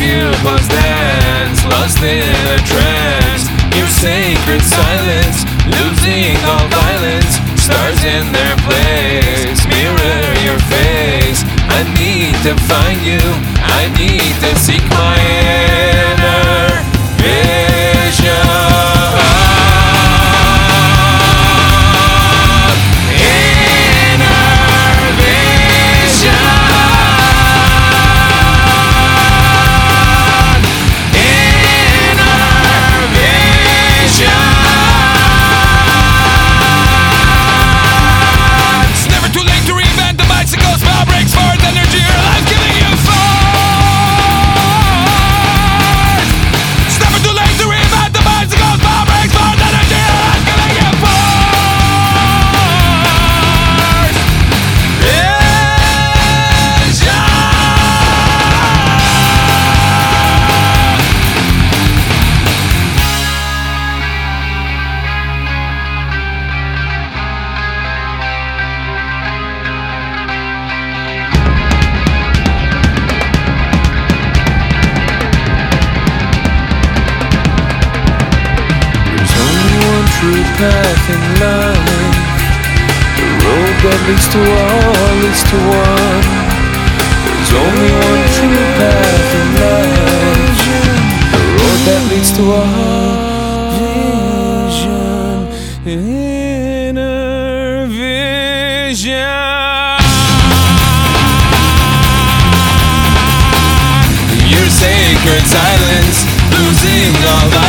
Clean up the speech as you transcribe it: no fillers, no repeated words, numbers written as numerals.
pupils dance, lost in a trance. Your sacred silence, losing all violence. Stars in their place, mirror your face. I need to find you, I need to seek my inner vision. True path in life, the road that leads to all leads to one. There's only one true path in life, the road that leads to all vision, inner vision. Your sacred silence, losing all